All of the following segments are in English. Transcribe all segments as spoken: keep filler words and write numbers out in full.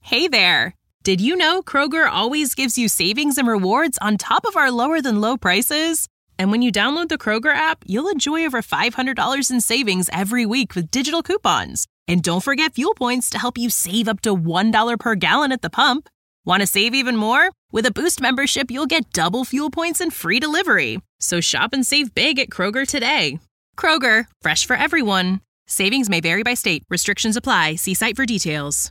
Hey there! Did you know Kroger always gives you savings and rewards on top of our lower-than-low prices? And when you download the Kroger app, you'll enjoy over five hundred dollars in savings every week with digital coupons. And don't forget fuel points to help you save up to one dollar per gallon at the pump. Want to save even more? With a Boost membership, you'll get double fuel points and free delivery. So shop and save big at Kroger today. Kroger, fresh for everyone. Savings may vary by state. Restrictions apply. See site for details.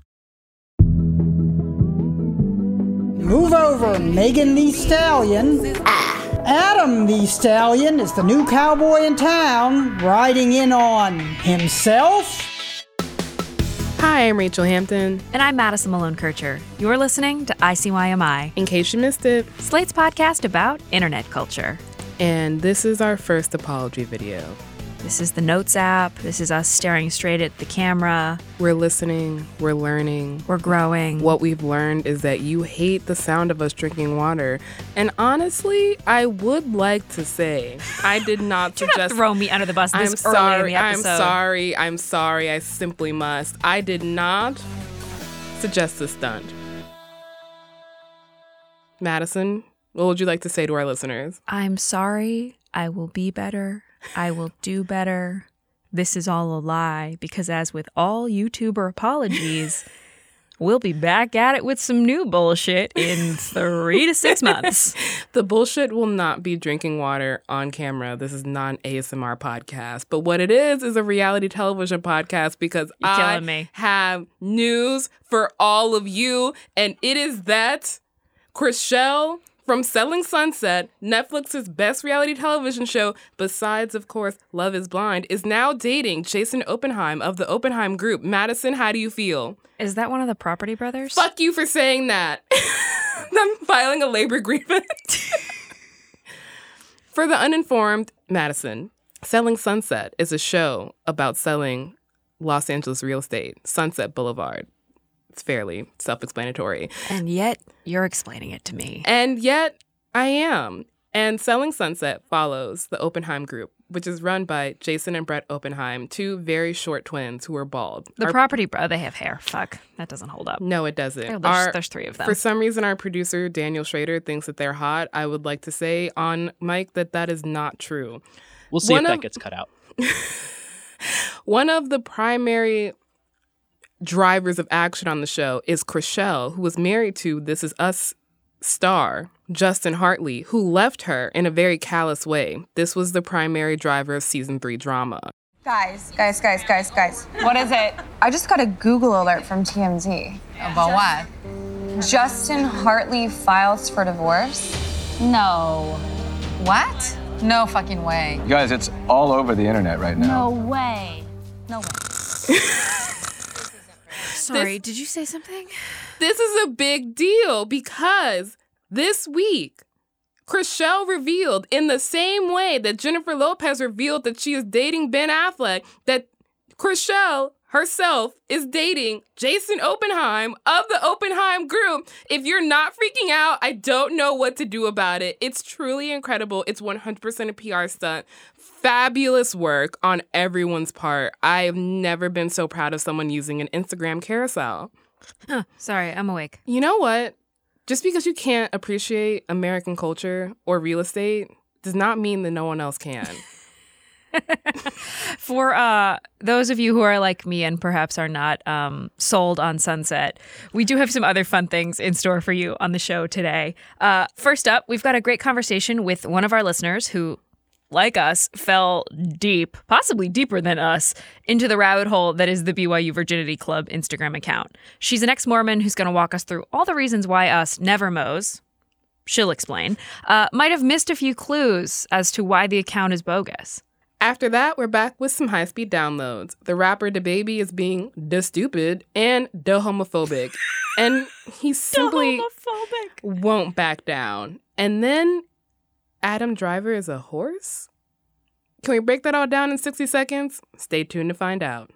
Move over, Megan Thee Stallion. Adam Thee Stallion is the new cowboy in town, riding in on himself. Hi, I'm Rachel Hampton. And I'm Madison Malone-Kircher. You're listening to I C Y M I. In case you missed it, Slate's podcast about internet culture. And this is our first apology video. This is the Notes app. This is us staring straight at the camera. We're listening. We're learning. We're growing. What we've learned is that you hate the sound of us drinking water. And honestly, I would like to say I did not Do suggest... not throw me under the bus this I'm early sorry, in the episode. I'm sorry. I'm sorry. I simply must. I did not suggest this stunt. Madison, what would you like to say to our listeners? I'm sorry. I will be better. I will do better. This is all a lie, because as with all YouTuber apologies, we'll be back at it with some new bullshit in three to six months. The bullshit will not be drinking water on camera. This is not an A S M R podcast. But what it is is a reality television podcast, because You're I killing me. have news for all of you. And it is that Chrishell from Selling Sunset, Netflix's best reality television show, besides, of course, Love is Blind, is now dating Jason Oppenheim of the Oppenheim Group. Madison, how do you feel? Is that one of the Property Brothers? Fuck you for saying that. I'm filing a labor grievance. For the uninformed, Madison, Selling Sunset is a show about selling Los Angeles real estate, Sunset Boulevard. It's fairly self-explanatory. And yet, you're explaining it to me. And yet, I am. And Selling Sunset follows the Oppenheim Group, which is run by Jason and Brett Oppenheim, two very short twins who are bald. The Our, Property Bro, they have hair. Fuck. That doesn't hold up. No, it doesn't. There's, Our, there's three of them. For some reason, our producer, Daniel Schrader, thinks that they're hot. I would like to say on mic that that is not true. We'll see One if of, that gets cut out. One of the primary drivers of action on the show is Chrishell, who was married to This Is Us star Justin Hartley, who left her in a very callous way. This was the primary driver of season three drama. Guys, guys, guys, guys, guys. What is it? I just got a Google alert from T M Z. About what? Justin Hartley files for divorce. No. What? No fucking way. You guys, it's all over the internet right now. No way. No way. Sorry, did you say something? This is a big deal because this week, Chrishell revealed, in the same way that Jennifer Lopez revealed that she is dating Ben Affleck, that Chrishell herself is dating Jason Oppenheim of the Oppenheim Group. If you're not freaking out, I don't know what to do about it. It's truly incredible. It's one hundred percent a P R stunt. Fabulous work on everyone's part. I have never been so proud of someone using an Instagram carousel. Huh, sorry, I'm awake. You know what? Just because you can't appreciate American culture or real estate does not mean that no one else can. For uh, those of you who are like me and perhaps are not um, sold on Sunset, we do have some other fun things in store for you on the show today. Uh, first up, we've got a great conversation with one of our listeners who, like us, fell deep, possibly deeper than us, into the rabbit hole that is the B Y U Virginity Club Instagram account. She's an ex-Mormon who's going to walk us through all the reasons why us Nevermos, she'll explain, uh, might have missed a few clues as to why the account is bogus. After that, we're back with some high-speed downloads. The rapper DaBaby is being da stupid and da homophobic. And he simply won't back down. And then Adam Driver is a horse? Can we break that all down in sixty seconds? Stay tuned to find out.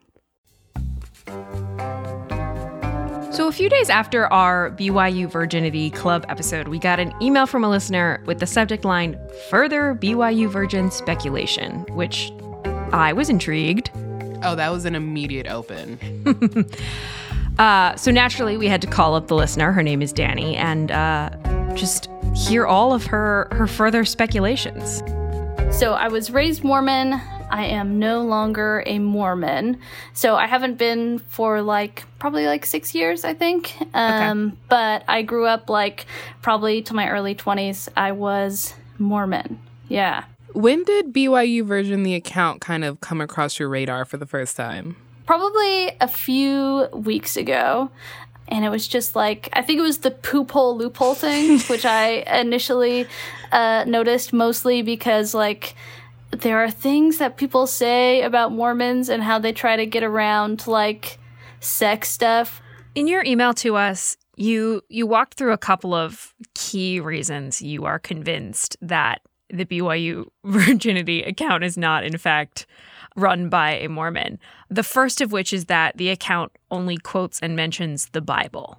So a few days after our B Y U Virginity Club episode, we got an email from a listener with the subject line, "Further B Y U Virgin Speculation," which I was intrigued. Oh, that was an immediate open. Uh, so naturally, we had to call up the listener. Her name is Danny, and uh, just hear all of her, her further speculations. So I was raised Mormon. I am no longer a Mormon. So I haven't been for like probably like six years, I think. Um, okay. But I grew up like probably to my early twenties. I was Mormon. Yeah. When did B Y U version the account kind of come across your radar for the first time? Probably a few weeks ago. And it was just like, I think it was the poop hole loophole thing, which I initially uh, noticed mostly because like there are things that people say about Mormons and how they try to get around like sex stuff. In your email to us, you you walked through a couple of key reasons you are convinced that the B Y U virginity account is not, in fact, run by a Mormon. The first of which is that the account only quotes and mentions the Bible.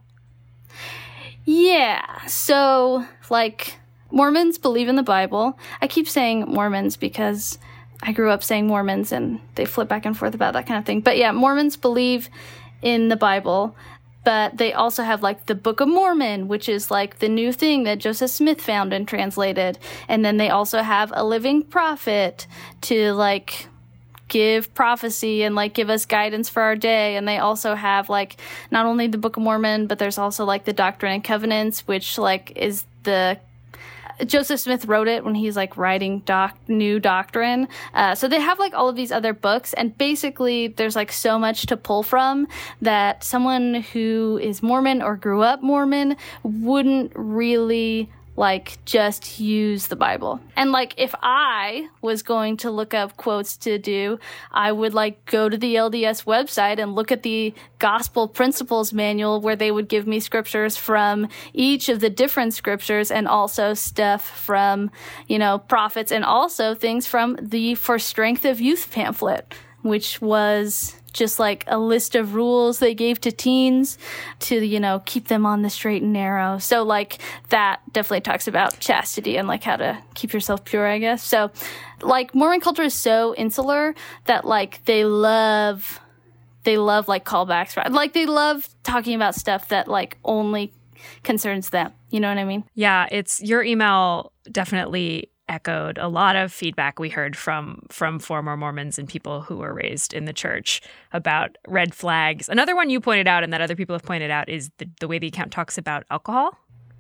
Yeah. So, like, Mormons believe in the Bible. I keep saying Mormons because I grew up saying Mormons and they flip back and forth about that kind of thing. But yeah, Mormons believe in the Bible, but they also have like the Book of Mormon, which is like the new thing that Joseph Smith found and translated. And then they also have a living prophet to like give prophecy and like give us guidance for our day. And they also have like not only the Book of Mormon, but there's also like the Doctrine and Covenants, which like is the Joseph Smith wrote it when he's like writing doc new doctrine. Uh, so they have like all of these other books, and basically there's like so much to pull from that someone who is Mormon or grew up Mormon wouldn't really like just use the Bible. And like if I was going to look up quotes to do, I would like go to the L D S website and look at the Gospel Principles Manual where they would give me scriptures from each of the different scriptures and also stuff from, you know, prophets and also things from the For Strength of Youth pamphlet, which was just like a list of rules they gave to teens to, you know, keep them on the straight and narrow. So like that definitely talks about chastity and like how to keep yourself pure, I guess. So like Mormon culture is so insular that like they love, they love like callbacks, right? Like they love talking about stuff that like only concerns them. You know what I mean? Yeah, it's your email definitely echoed a lot of feedback we heard from from former Mormons and people who were raised in the church about red flags. Another one you pointed out and that other people have pointed out is the, the way the account talks about alcohol.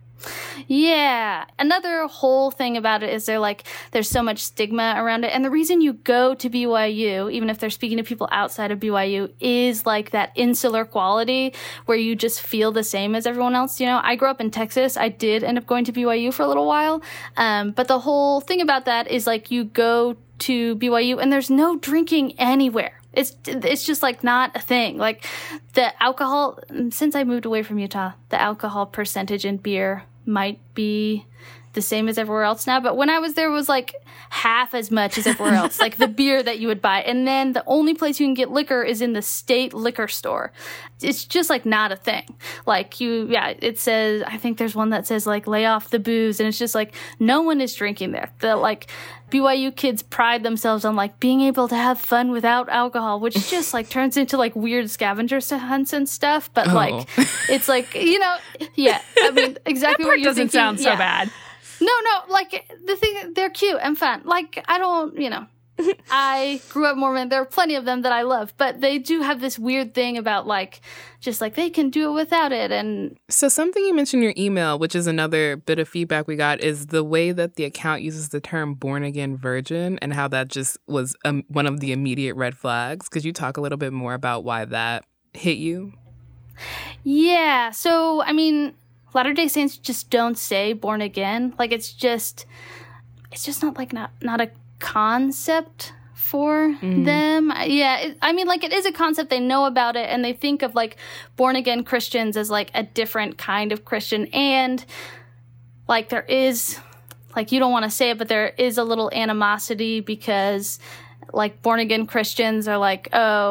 Yeah. Another whole thing about it is they're like, there's so much stigma around it. And the reason you go to B Y U, even if they're speaking to people outside of B Y U, is like that insular quality where you just feel the same as everyone else. You know, I grew up in Texas. I did end up going to B Y U for a little while. Um, but the whole thing about that is like you go to B Y U and there's no drinking anywhere. It's it's just like not a thing. Like the alcohol, since I moved away from Utah, the alcohol percentage in beer might be the same as everywhere else now. But when I was there, it was like half as much as everywhere else, like the beer that you would buy. And then the only place you can get liquor is in the state liquor store. It's just like not a thing. Like you, yeah, it says, I think there's one that says like lay off the booze. And it's just like no one is drinking there. The like B Y U kids pride themselves on like being able to have fun without alcohol, which just like turns into like weird scavenger hunts and stuff. But oh. like, it's like, you know, yeah, I mean, exactly that part what you're doesn't thinking. sound so yeah. bad. No, no, like the thing, they're cute and fun. Like I don't, you know, I grew up Mormon. There are plenty of them that I love, but they do have this weird thing about like, just like they can do it without it. And so something you mentioned in your email, which is another bit of feedback we got, is the way that the account uses the term born again virgin and how that just was um, one of the immediate red flags. Could you talk a little bit more about why that hit you? Yeah. So, I mean, Latter-day Saints just don't say born again. Like it's just, it's just not like not, not a concept for mm. them. Yeah. It, I mean, like it is a concept. They know about it and they think of like born again Christians as like a different kind of Christian. And like there is, like you don't want to say it, but there is a little animosity because like born again Christians are like, oh,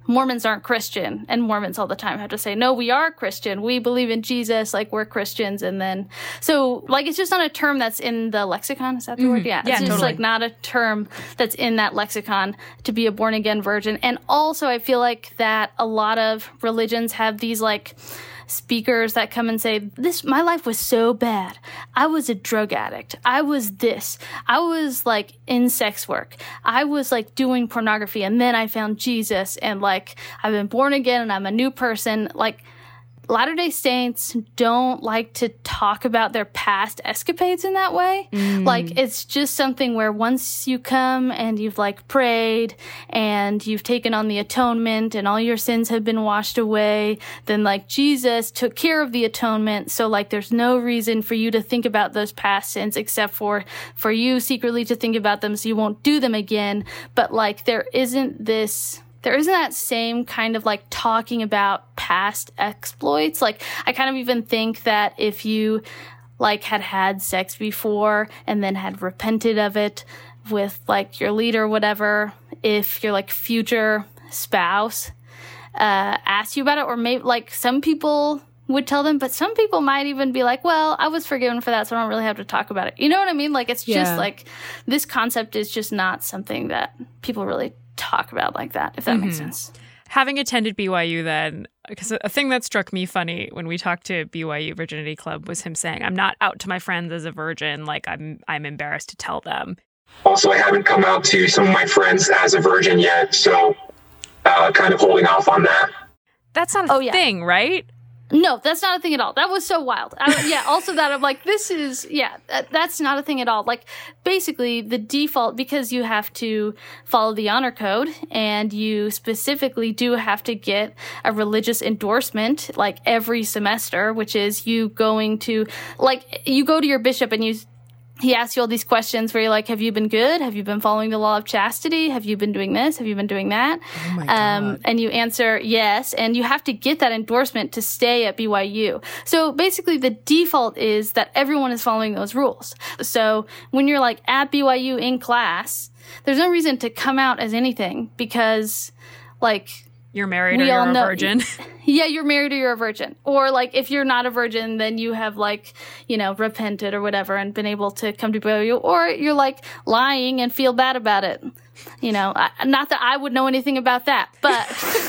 Mormons aren't Christian, and Mormons all the time have to say, no, we are Christian. We believe in Jesus, like we're Christians. And then, so like, it's just not a term that's in the lexicon. Is that the mm-hmm. word? Yeah. yeah it's just totally. like not a term that's in that lexicon to be a born again virgin. And also I feel like that a lot of religions have these like speakers that come and say, this, my life was so bad. I was a drug addict. I was this. I was like in sex work. I was like doing pornography. And then I found Jesus and like, I've been born again and I'm a new person. Like, Latter-day Saints don't like to talk about their past escapades in that way. Mm. Like, it's just something where once you come and you've, like, prayed and you've taken on the atonement and all your sins have been washed away, then, like, Jesus took care of the atonement. So, like, there's no reason for you to think about those past sins except for, for you secretly to think about them so you won't do them again. But, like, there isn't this... There isn't that same kind of like talking about past exploits. Like, I kind of even think that if you like had had sex before and then had repented of it with like your leader or whatever, if your like future spouse uh, asked you about it, or maybe like some people would tell them, but some people might even be like, well, I was forgiven for that, so I don't really have to talk about it. You know what I mean? Like, it's just yeah. like this concept is just not something that people really talk about like that, if that mm-hmm. makes sense. Having attended B Y U then, because a thing that struck me funny when we talked to B Y U Virginity Club was him saying, I'm not out to my friends as a virgin, like I'm I'm embarrassed to tell them. Also, I haven't come out to some of my friends as a virgin yet, so uh, kind of holding off on that. That's not a oh, yeah. thing, right? No, that's not a thing at all. That was so wild. I, yeah, also that I'm like, this is, yeah, that, that's not a thing at all. Like, basically, the default, because you have to follow the honor code, and you specifically do have to get a religious endorsement, like, every semester, which is you going to, like, you go to your bishop and you... He asks you all these questions where you're like, have you been good? Have you been following the law of chastity? Have you been doing this? Have you been doing that? Oh my God. Um, and you answer yes, and you have to get that endorsement to stay at B Y U. So basically the default is that everyone is following those rules. So when you're like at B Y U in class, there's no reason to come out as anything because like... You're married or you're a know, virgin. Yeah, you're married or you're a virgin. Or, like, if you're not a virgin, then you have, like, you know, repented or whatever and been able to come to B Y U. Or you're, like, lying and feel bad about it. You know, I, not that I would know anything about that, but...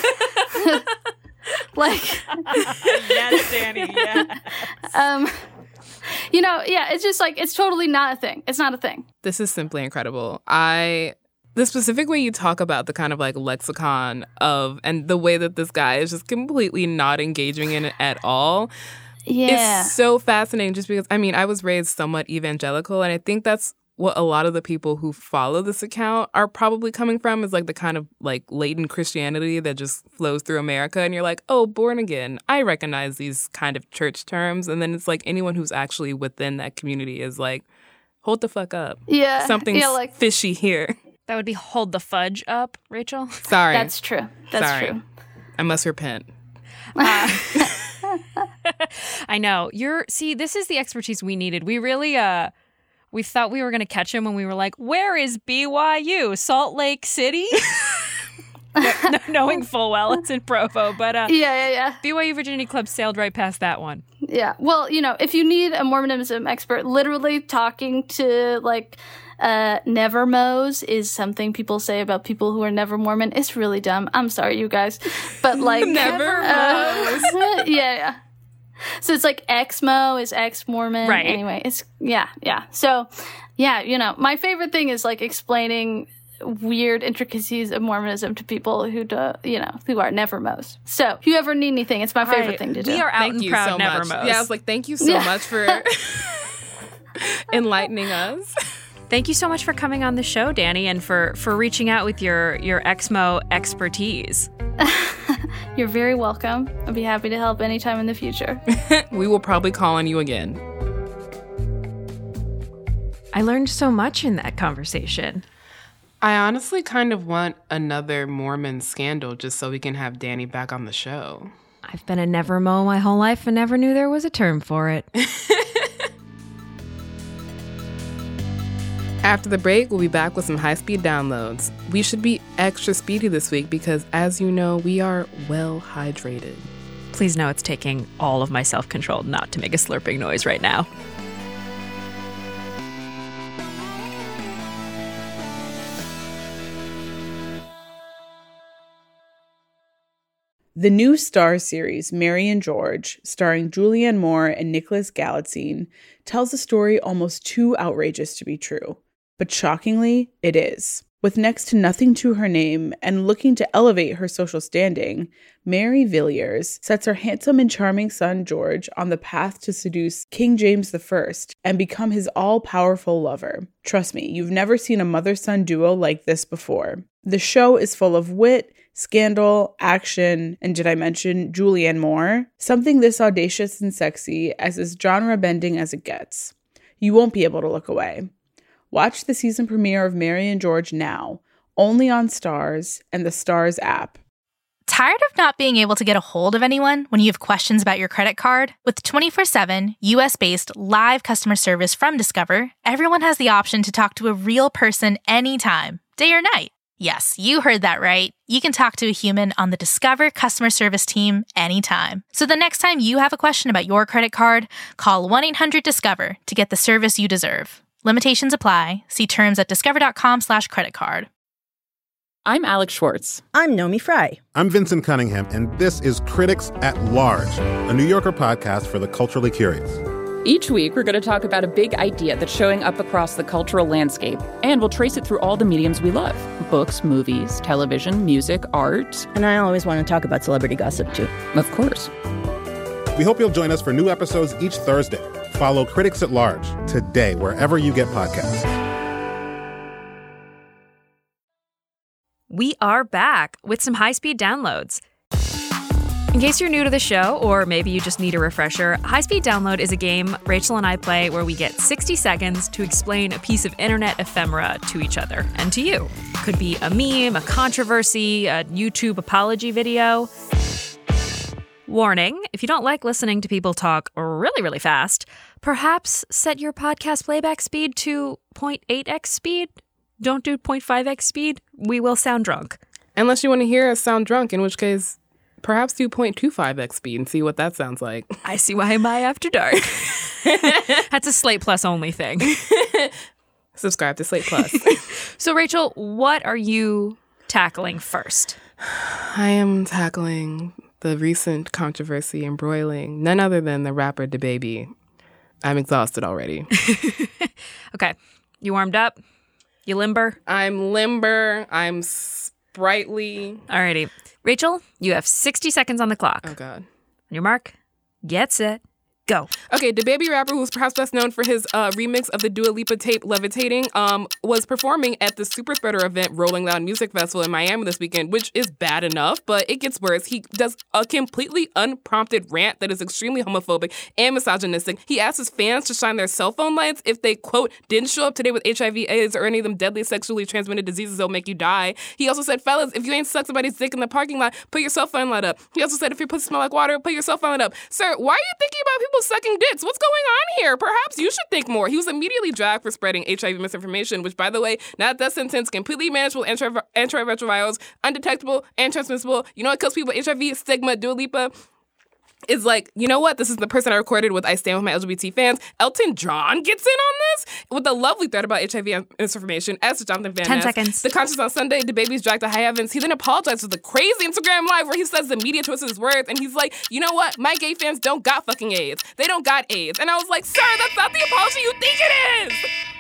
like... yes, Danny, yeah. um... You know, yeah, it's just, like, it's totally not a thing. It's not a thing. This is simply incredible. I... The specific way you talk about the kind of like lexicon of, and the way that this guy is just completely not engaging in it at all. Yeah. It's so fascinating just because, I mean, I was raised somewhat evangelical, and I think that's what a lot of the people who follow this account are probably coming from, is like the kind of like latent Christianity that just flows through America. And you're like, oh, born again, I recognize these kind of church terms. And then it's like anyone who's actually within that community is like, hold the fuck up. Yeah. Something's yeah, like- fishy here. That would be hold the fudge up, Rachel. Sorry. That's true. That's Sorry. true. I must repent. Uh, I know. You're see, this is the expertise we needed. We really uh we thought we were gonna catch him when we were like, where is B Y U? Salt Lake City? no, knowing full well it's in Provo. But uh yeah, yeah, yeah. B Y U Virginity Club sailed right past that one. Yeah. Well, you know, if you need a Mormonism expert, literally talking to like Uh, never Mo's is something people say about people who are never Mormon. It's really dumb. I'm sorry, you guys. But like never uh, Mo's. yeah, yeah. So it's like ex-Mo is ex-Mormon. Right. Anyway, it's yeah, yeah. So yeah, you know, my favorite thing is like explaining weird intricacies of Mormonism to people who do, you know, who are never Mo's. So if you ever need anything, it's my favorite right. thing to do. We are out thank and you proud so never much. Mo's. Yeah, I was like, thank you so Yeah. much for enlightening us. Thank you so much for coming on the show, Danny, and for, for reaching out with your, your Exmo expertise. You're very welcome. I'd be happy to help anytime in the future. We will probably call on you again. I learned so much in that conversation. I honestly kind of want another Mormon scandal just so we can have Danny back on the show. I've been a never Mo my whole life and never knew there was a term for it. After the break, we'll be back with some high-speed downloads. We should be extra speedy this week because, as you know, we are well hydrated. Please know it's taking all of my self-control not to make a slurping noise right now. The new Starz series, Mary and George, starring Julianne Moore and Nicholas Galitzine, tells a story almost too outrageous to be true. But shockingly, it is. With next to nothing to her name and looking to elevate her social standing, Mary Villiers sets her handsome and charming son George on the path to seduce King James the First and become his all-powerful lover. Trust me, you've never seen a mother-son duo like this before. The show is full of wit, scandal, action, and did I mention Julianne Moore? Something this audacious and sexy as is genre-bending as it gets. You won't be able to look away. Watch the season premiere of Mary and George now, only on Starz and the Starz app. Tired of not being able to get a hold of anyone when you have questions about your credit card? With twenty-four seven, U S-based live customer service from Discover, everyone has the option to talk to a real person anytime, day or night. Yes, you heard that right. You can talk to a human on the Discover customer service team anytime. So the next time you have a question about your credit card, call one eight hundred discover to get the service you deserve. Limitations apply. See terms at discover.com slash credit card. I'm Alex Schwartz. I'm Nomi Fry. I'm Vincent Cunningham, and this is Critics at Large, a New Yorker podcast for the culturally curious. Each week, we're going to talk about a big idea that's showing up across the cultural landscape, and we'll trace it through all the mediums we love. Books, movies, television, music, art. And I always want to talk about celebrity gossip, too. Of course. We hope you'll join us for new episodes each Thursday. Follow Critics at Large today, wherever you get podcasts. We are back with some high-speed downloads. In case you're new to the show, or maybe you just need a refresher, High Speed Download is a game Rachel and I play where we get sixty seconds to explain a piece of internet ephemera to each other and to you. Could be a meme, a controversy, a YouTube apology video. Warning, if you don't like listening to people talk really, really fast, perhaps set your podcast playback speed to zero point eight x speed. Don't do zero point five x speed. We will sound drunk. Unless you want to hear us sound drunk, in which case, perhaps do zero point two five x speed and see what that sounds like. I see why I'm by After Dark. That's a Slate Plus only thing. Subscribe to Slate Plus. So, Rachel, what are you tackling first? I am tackling the recent controversy embroiling none other than the rapper DaBaby. I'm exhausted already. Okay. You warmed up? You limber? I'm limber. I'm sprightly. Alrighty. Rachel, you have sixty seconds on the clock. Oh, God. On your mark, get set, go. Okay, DaBaby rapper, who's perhaps best known for his uh, remix of the Dua Lipa tape Levitating, um, was performing at the Super Spreader event Rolling Loud Music Festival in Miami this weekend, which is bad enough, but it gets worse. He does a completely unprompted rant that is extremely homophobic and misogynistic. He asks his fans to shine their cell phone lights if they, quote, didn't show up today with H I V, AIDS, or any of them deadly sexually transmitted diseases that'll make you die. He also said, fellas, if you ain't sucked somebody's dick in the parking lot, put your cell phone light up. He also said, if your pussy smell like water, put your cell phone light up. Sir, why are you thinking about people sucking dicks? What's going on here? Perhaps you should think more. He was immediately dragged for spreading H I V misinformation, which, by the way, not death sentence, completely manageable anti- antiretrovirals, undetectable and transmissible. You know what kills people with H I V? Stigma. Dua Lipa is like, you know what? This is the person I recorded with I Stand With My L G B T Fans. Elton John gets in on this with a lovely thread about H I V misinformation, as does Jonathan Van Ten Ness. seconds. The Conscious on Sunday, DaBaby's dragged to high heavens. He then apologized for the crazy Instagram live where he says the media twisted his words, and he's like, you know what? My gay fans don't got fucking AIDS. They don't got AIDS. And I was like, sir, that's not the apology you think it is!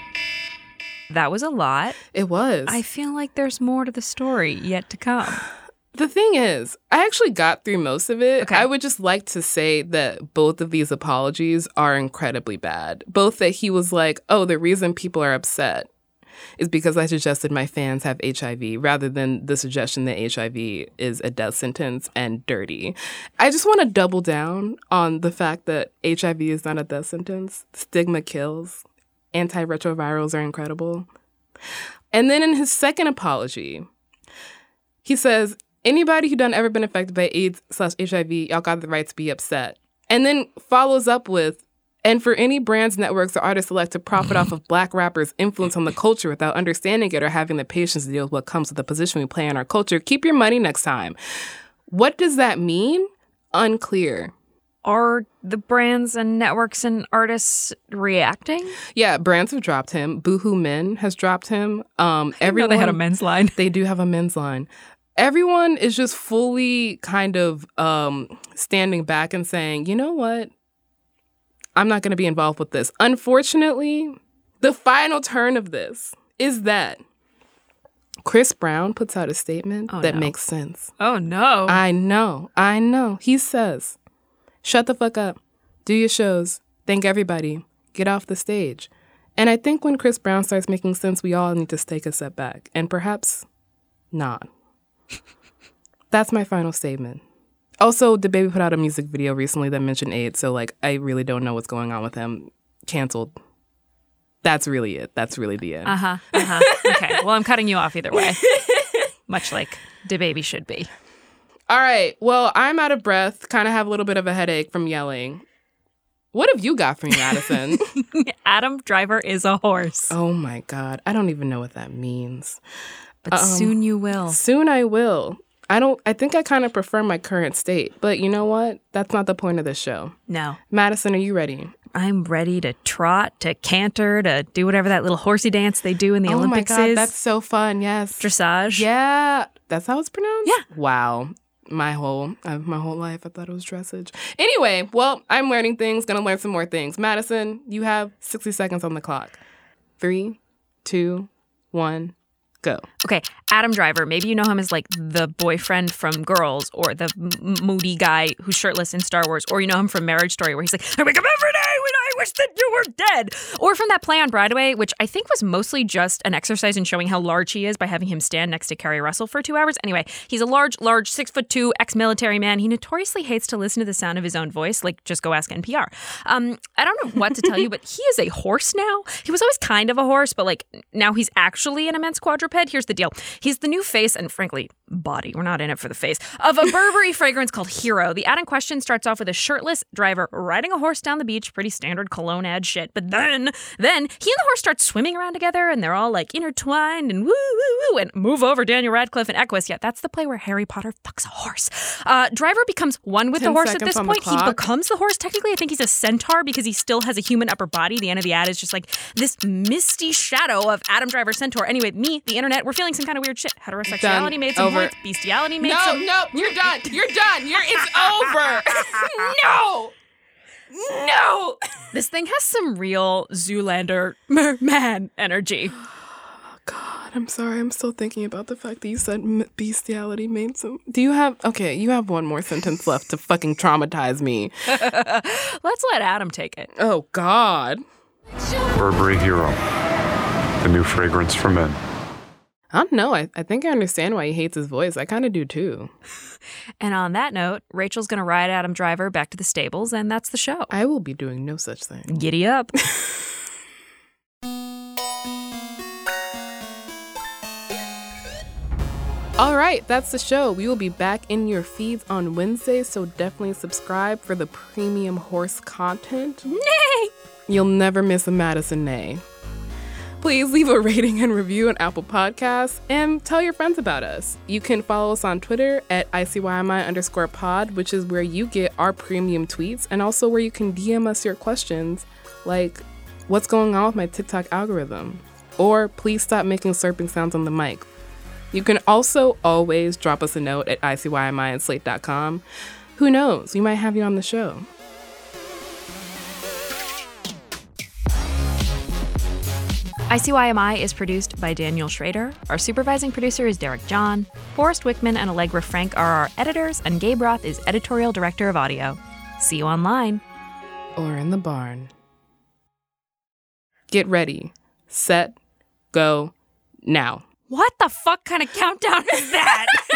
That was a lot. It was. I feel like there's more to the story yet to come. The thing is, I actually got through most of it. Okay. I would just like to say that both of these apologies are incredibly bad. Both that he was like, oh, the reason people are upset is because I suggested my fans have H I V, rather than the suggestion that H I V is a death sentence and dirty. I just want to double down on the fact that H I V is not a death sentence. Stigma kills. Antiretrovirals are incredible. And then in his second apology, he says, anybody who done ever been affected by AIDS slash H I V, y'all got the right to be upset. And then follows up with, And for any brands, networks, or artists elect to profit off of Black rappers' influence on the culture without understanding it or having the patience to deal with what comes with the position we play in our culture, keep your money next time. What does that mean? Unclear. Are the brands and networks and artists reacting? Yeah, brands have dropped him. Boohoo Men has dropped him. Um, I everyone, know they had a men's line. They do have a men's line. Everyone is just fully kind of um, standing back and saying, you know what? I'm not going to be involved with this. Unfortunately, the final turn of this is that Chris Brown puts out a statement oh, that no. makes sense. Oh, no. I know. I know. He says, shut the fuck up. Do your shows. Thank everybody. Get off the stage. And I think when Chris Brown starts making sense, we all need to take a step back. And perhaps not. That's my final statement. Also, DaBaby put out a music video recently that mentioned AIDS, so, like, I really don't know what's going on with him. Canceled. That's really it. That's really the end. Uh-huh. Uh-huh. Okay. Well, I'm cutting you off either way. Much like DaBaby should be. All right. Well, I'm out of breath. Kind of have a little bit of a headache from yelling. What have you got for me, Madison? Adam Driver is a horse. Oh, my God. I don't even know what that means. But um, soon you will. Soon I will. I don't. I think I kind of prefer my current state. But you know what? That's not the point of this show. No. Madison, are you ready? I'm ready to trot, to canter, to do whatever that little horsey dance they do in the oh Olympics is. Oh, my God. is. That's so fun. Yes. Dressage. Yeah. That's how it's pronounced? Yeah. Wow. My whole uh, my whole life, I thought it was dressage. Anyway, well, I'm learning things. Gonna learn some more things. Madison, you have sixty seconds on the clock. Three, two, one. Go. Okay, Adam Driver. Maybe you know him as like the boyfriend from Girls or the m- moody guy who's shirtless in Star Wars. Or you know him from Marriage Story where he's like, I wake up every day when I wish that you were dead. Or from that play on Broadway, which I think was mostly just an exercise in showing how large he is by having him stand next to Kerry Russell for two hours. Anyway, he's a large, large, six foot two ex-military man. He notoriously hates to listen to the sound of his own voice. Like, just go ask N P R. Um, I don't know what to tell you, but he is a horse now. He was always kind of a horse, but like now he's actually an immense quadruped. Here's the deal. He's the new face and, frankly, body. We're not in it for the face. Of a Burberry fragrance called Hero. The ad in question starts off with a shirtless driver riding a horse down the beach. Pretty standard cologne ad shit. But then, then he and the horse start swimming around together and they're all like intertwined and woo, woo, woo, and move over Daniel Radcliffe and Equus. Yeah, that's the play where Harry Potter fucks a horse. Uh, driver becomes one with the horse at this point. He becomes the horse. Technically, I think he's a centaur because he still has a human upper body. The end of the ad is just like this misty shadow of Adam Driver centaur. Anyway, me, the internet, we're feeling some kind of weird shit. Heterosexuality done. made some Over. points. Bestiality made no, some... No, no, you're done. You're done. You're, it's over. No. No. This thing has some real Zoolander merman energy. Oh, God, I'm sorry. I'm still thinking about the fact that you said m- bestiality made some... Do you have... Okay, you have one more sentence left to fucking traumatize me. Let's let Adam take it. Oh, God. Burberry Hero. The new fragrance for men. I don't know. I, I think I understand why he hates his voice. I kind of do, too. And on that note, Rachel's going to ride Adam Driver back to the stables, and that's the show. I will be doing no such thing. Giddy up. All right, that's the show. We will be back in your feeds on Wednesday, so definitely subscribe for the premium horse content. Nay! You'll never miss a Madison Nay. Please leave a rating and review on Apple Podcasts and tell your friends about us. You can follow us on Twitter at I C Y M I underscore pod, which is where you get our premium tweets and also where you can D M us your questions like, what's going on with my TikTok algorithm? Or please stop making slurping sounds on the mic. You can also always drop us a note at I C Y M I at slate dot com. Who knows? We might have you on the show. I C Y M I is produced by Daniel Schrader. Our supervising producer is Derek John. Forrest Wickman and Allegra Frank are our editors, and Gabe Roth is editorial director of audio. See you online. Or in the barn. Get ready. Set. Go. Now. What the fuck kind of countdown is that?